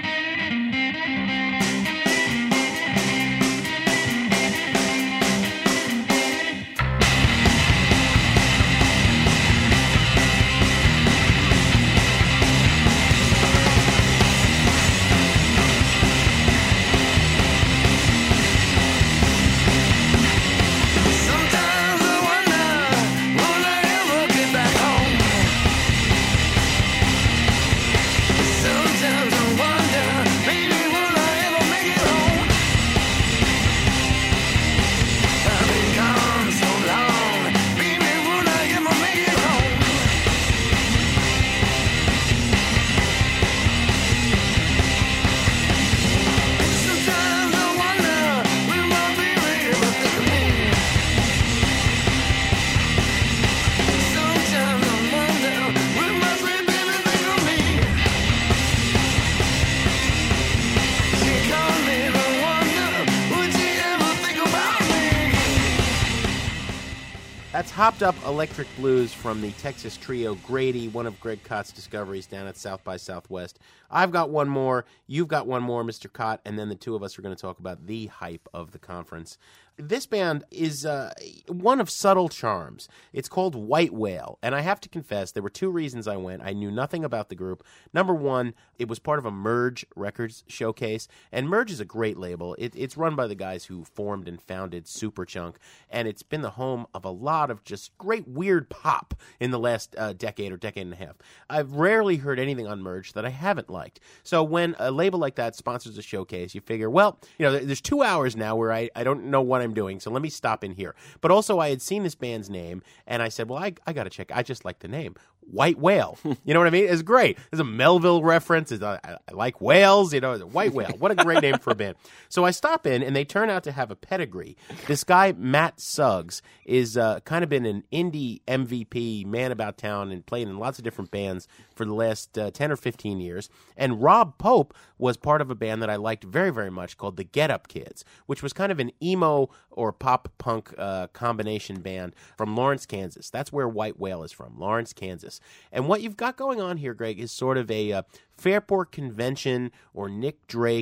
That's Hopped Up Electric Blues from the Texas trio Grady, one of Greg Kott's discoveries down at South by Southwest. I've got one more, you've got one more, Mr. Kott, and then the two of us are going to talk about the hype of the conference. This band is one of subtle charms. It's called White Whale, and I have to confess, there were 2 reasons I went. I knew nothing about the group. Number one, it was part of a Merge Records showcase, and Merge is a great label. It's run by the guys who formed and founded Superchunk, and it's been the home of a lot of just great weird pop in the last decade or decade and a half. I've rarely heard anything on Merge that I haven't liked. So when a label like that sponsors a showcase, you figure, well, there's 2 hours now where I don't know what I'm doing, so let me stop in here. But also I had seen this band's name, and I said, well, I got to check. I just like the name. White Whale. You know what I mean? It's great. There's a Melville reference. I like whales. White Whale. What a great name for a band. So I stop in, and they turn out to have a pedigree. This guy, Matt Suggs, is kind of been an indie MVP, man about town, and played in lots of different bands for the last 10 or 15 years. And Rob Pope was part of a band that I liked very, very much called the Get Up Kids, which was kind of an emo or pop-punk combination band from Lawrence, Kansas. That's where White Whale is from, Lawrence, Kansas. And what you've got going on here, Greg, is sort of a Fairport Convention or Nick Drake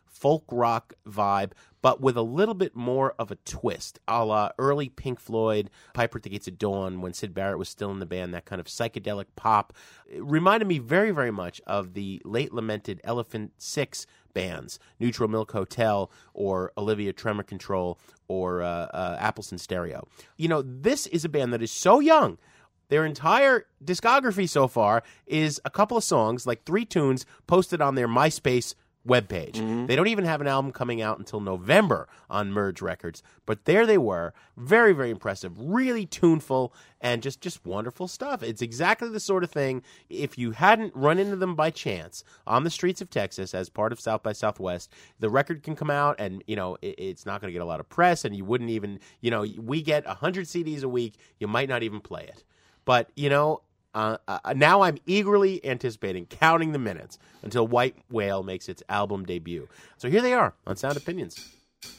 folk rock vibe, but with a little bit more of a twist, a la early Pink Floyd, Piper at the Gates of Dawn, when Syd Barrett was still in the band, that kind of psychedelic pop. It reminded me very, very much of the late lamented Elephant Six bands, Neutral Milk Hotel or Olivia Tremor Control or Appleton Stereo. You know, this is a band that is so young. Their entire discography so far is a couple of songs, like 3 tunes, posted on their MySpace webpage. Mm-hmm. They don't even have an album coming out until November on Merge Records. But there they were. Very, very impressive. Really tuneful and just wonderful stuff. It's exactly the sort of thing, if you hadn't run into them by chance on the streets of Texas as part of South by Southwest, the record can come out and, you know, it's not going to get a lot of press and you wouldn't even, you know, we get 100 CDs a week. You might not even play it. But, you know, now I'm eagerly anticipating, counting the minutes until White Whale makes its album debut. So here they are on Sound Opinions.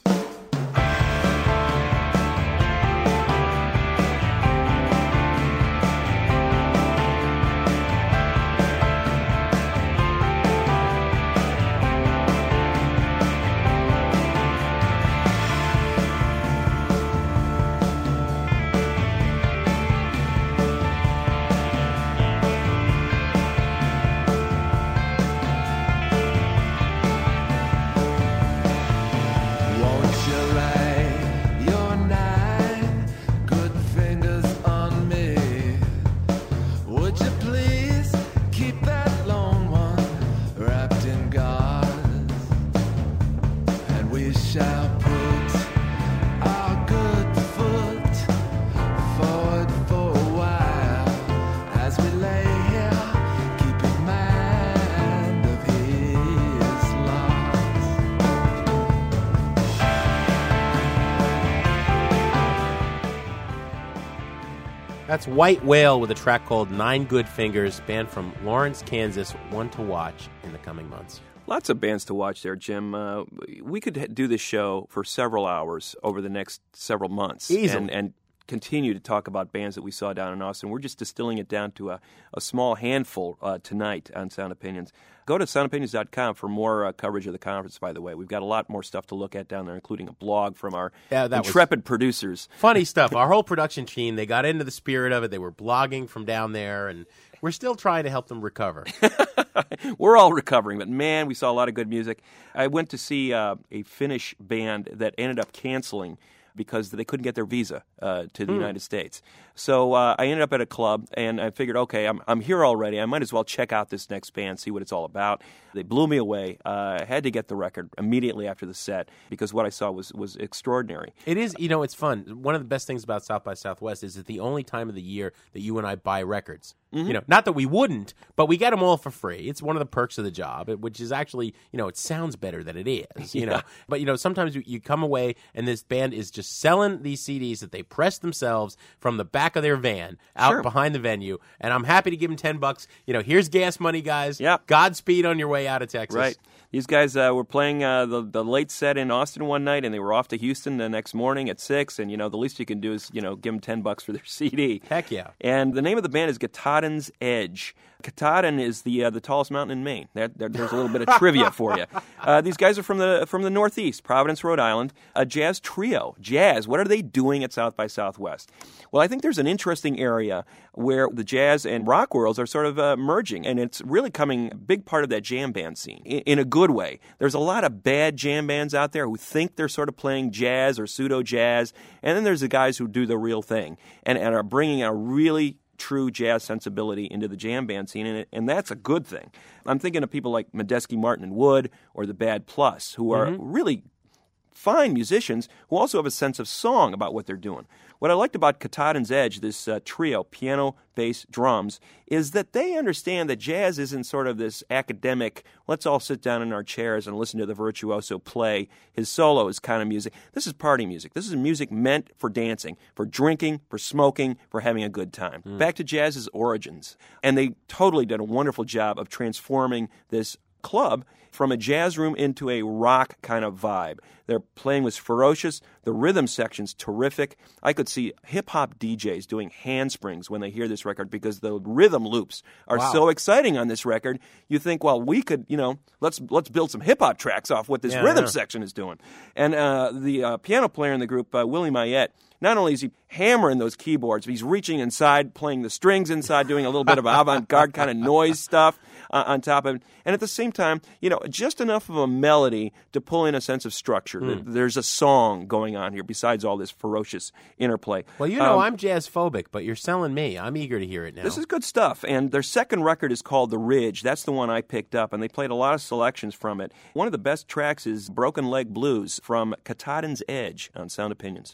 That's White Whale with a track called Nine Good Fingers, band from Lawrence, Kansas, one to watch in the coming months. Lots of bands to watch there, Jim. We could do this show for several hours over the next several months. Easily. And continue to talk about bands that we saw down in Austin. We're just distilling it down to a small handful tonight on Sound Opinions. Go to soundopinions.com for more coverage of the conference, by the way. We've got a lot more stuff to look at down there, including a blog from our intrepid producers. Funny stuff. Our whole production team, they got into the spirit of it. They were blogging from down there, and we're still trying to help them recover. We're all recovering, but man, we saw a lot of good music. I went to see a Finnish band that ended up canceling because they couldn't get their visa to the United States. So I ended up at a club, and I figured, okay, I'm here already. I might as well check out this next band, see what it's all about. They blew me away. I had to get the record immediately after the set because what I saw was extraordinary. It is, you know, it's fun. One of the best things about South by Southwest is it's the only time of the year that you and I buy records. Mm-hmm. You know, not that we wouldn't, but we get them all for free. It's one of the perks of the job, which is actually, you know, it sounds better than it is, you know. But, you know, sometimes you come away and this band is just selling these CDs that they press themselves from the back of their van out behind the venue. And I'm happy to give them $10. You know, here's gas money, guys. Yep. Godspeed on your way out of Texas. Right. These guys were playing the late set in Austin one night, and they were off to Houston the next morning at 6. And, you know, the least you can do is, you know, give them $10 for their CD. Heck yeah. And the name of the band is Katahdin's Edge. Katahdin is the tallest mountain in Maine. There's a little bit of trivia for you. These guys are from the Northeast, Providence, Rhode Island. A jazz trio. Jazz. What are they doing at South by Southwest? Well, I think there's an interesting area where the jazz and rock worlds are sort of merging, and it's really coming a big part of that jam band scene in a good way. There's a lot of bad jam bands out there who think they're sort of playing jazz or pseudo jazz, and then there's the guys who do the real thing and are bringing a really true jazz sensibility into the jam band scene, and that's a good thing. I'm thinking of people like Medeski, Martin, and Wood, or the Bad Plus, who are really fine musicians who also have a sense of song about what they're doing. What I liked about Katahdin's Edge, this trio, piano, bass, drums, is that they understand that jazz isn't sort of this academic, let's all sit down in our chairs and listen to the virtuoso play his solos kind of music. This is party music. This is music meant for dancing, for drinking, for smoking, for having a good time. Back to jazz's origins. And they totally did a wonderful job of transforming this club from a jazz room into a rock kind of vibe. Their playing was ferocious. The rhythm section's terrific. I could see hip-hop DJs doing handsprings when they hear this record because the rhythm loops are so exciting on this record. You think, well, we could, let's build some hip-hop tracks off what this rhythm section is doing. And the piano player in the group, Willie Mayette, not only is he hammering those keyboards, but he's reaching inside, playing the strings inside, doing a little bit of avant-garde kind of noise stuff on top of it. And at the same time, just enough of a melody to pull in a sense of structure. There's a song going on here besides all this ferocious interplay. Well, I'm jazz phobic, but you're selling me. I'm eager to hear it now. This is good stuff. And their second record is called The Ridge. That's the one I picked up, and they played a lot of selections from it. One of the best tracks is Broken Leg Blues from Katahdin's Edge on Sound Opinions.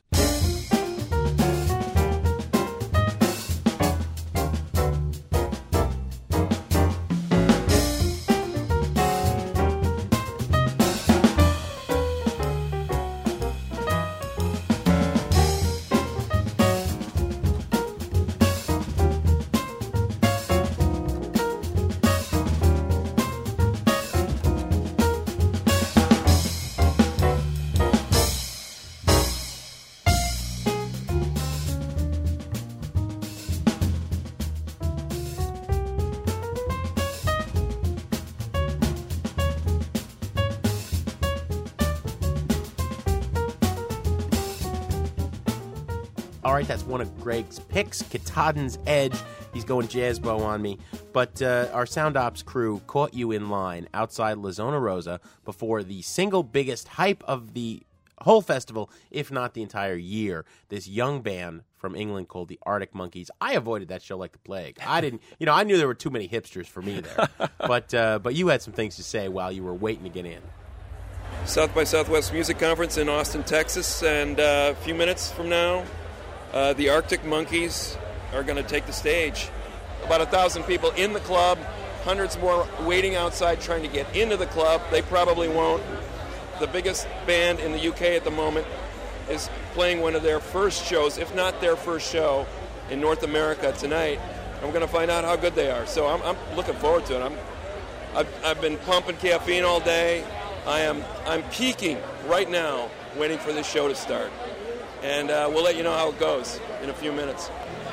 All right, that's one of Greg's picks, Katahdin's Edge. He's going jazz bow on me. But our Sound Ops crew caught you in line outside La Zona Rosa before the single biggest hype of the whole festival, if not the entire year. This young band from England called the Arctic Monkeys. I avoided that show like the plague. I didn't, I knew there were too many hipsters for me there. But you had some things to say while you were waiting to get in. South by Southwest Music Conference in Austin, Texas, and a few minutes from now, the Arctic Monkeys are going to take the stage. About 1,000 people in the club, hundreds more waiting outside trying to get into the club. They probably won't. The biggest band in the UK at the moment is playing one of their first shows, if not their first show, in North America tonight. And we're going to find out how good they are. So I'm looking forward to it. I've been pumping caffeine all day. I'm peaking right now, waiting for this show to start. And we'll let you know how it goes in a few minutes.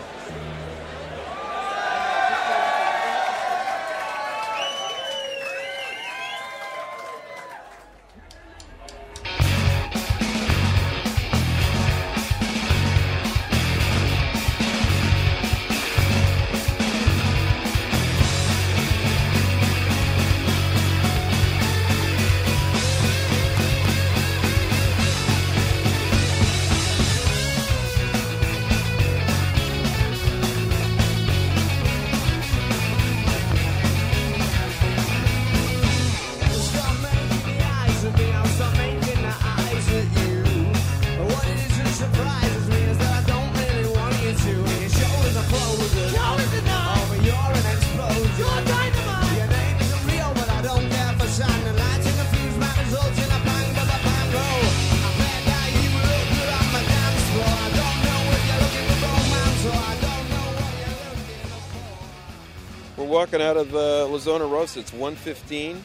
Walking out of La Zona Rosa, it's 1:15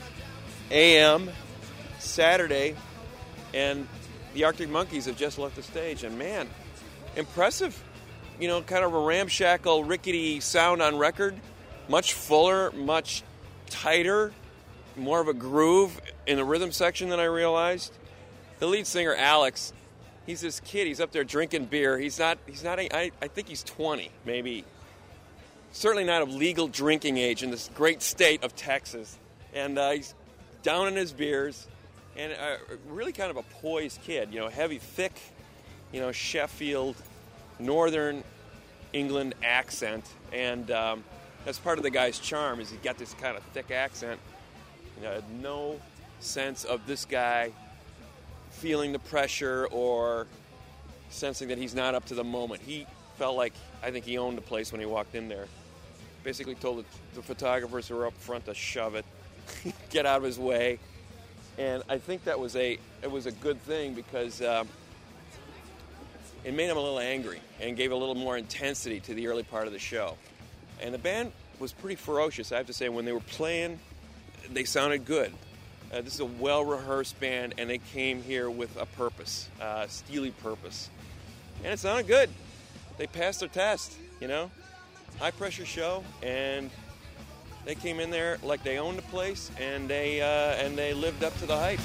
a.m. Saturday, and the Arctic Monkeys have just left the stage. And man, impressive, kind of a ramshackle, rickety sound on record, much fuller, much tighter, more of a groove in the rhythm section than I realized. The lead singer, Alex, he's this kid. He's up there drinking beer. He's not. I think he's 20, maybe. Certainly not of legal drinking age in this great state of Texas. And he's down in his beers, and really kind of a poised kid, heavy, thick, Sheffield, northern England accent. And that's part of the guy's charm, is he's got this kind of thick accent. I had no sense of this guy feeling the pressure or sensing that he's not up to the moment. He felt like, I think he owned the place when he walked in there. Basically told the photographers who were up front to shove it, get out of his way. And I think it was a good thing because it made him a little angry and gave a little more intensity to the early part of the show. And the band was pretty ferocious, I have to say. When they were playing, they sounded good. This is a well-rehearsed band, and they came here with a purpose, steely purpose. And it sounded good. They passed their test, high-pressure show, and they came in there like they owned the place, and they lived up to the hype.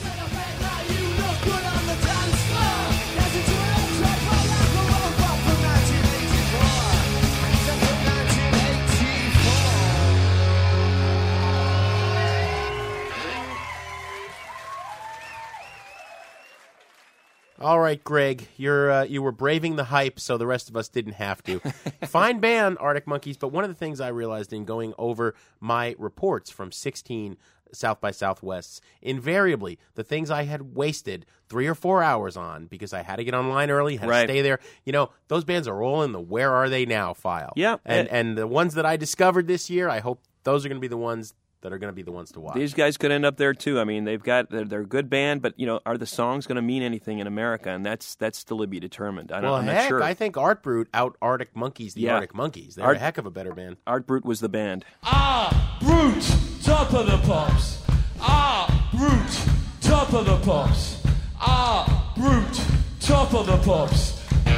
All right, Greg, you were braving the hype, so the rest of us didn't have to. Fine band, Arctic Monkeys, but one of the things I realized in going over my reports from 16 South by Southwests, invariably, the things I had wasted 3 or 4 hours on because I had to get online early, had to stay there, those bands are all in the Where Are They Now file. Yeah. And the ones that I discovered this year, I hope those are going to be the ones that are going to be the ones to watch. These guys could end up there too. I mean, they're a good band, but are the songs going to mean anything in America? And that's still to be determined. I'm not sure. I think Art Brut out Arctic Monkeys, Arctic Monkeys. They're a heck of a better band. Art Brut was the band. Brut, top of the pops. Brut, top of the pops. Brut, top of the pops.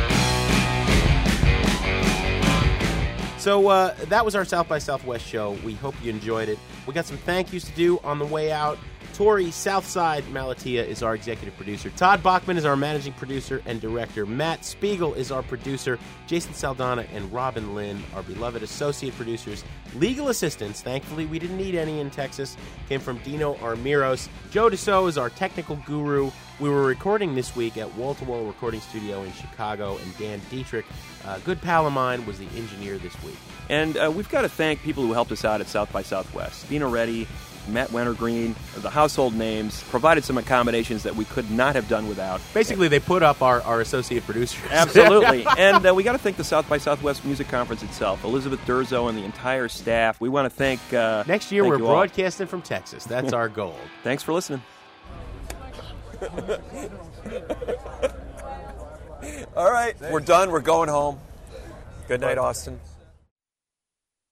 So that was our South by Southwest show. We hope you enjoyed it. We got some thank yous to do on the way out. Tori Southside Malatia is our executive producer. Todd Bachman is our managing producer and director. Matt Spiegel is our producer. Jason Saldana and Robin Lynn, our beloved associate producers. Legal assistants, thankfully we didn't need any in Texas, came from Dino Armiros. Joe Deso is our technical guru. We were recording this week at Wall to Wall Recording Studio in Chicago, and Dan Dietrich, a good pal of mine, was the engineer this week. And we've got to thank people who helped us out at South by Southwest. Dino Reddy, Matt Wintergreen, the household names, provided some accommodations that we could not have done without. Basically, they put up our associate producers. Absolutely. And we got to thank the South by Southwest Music Conference itself, Elizabeth Durzo and the entire staff. We want to thank... Next year, we're broadcasting from Texas. That's our goal. Thanks for listening. All right, we're done. We're going home. Good night, Austin.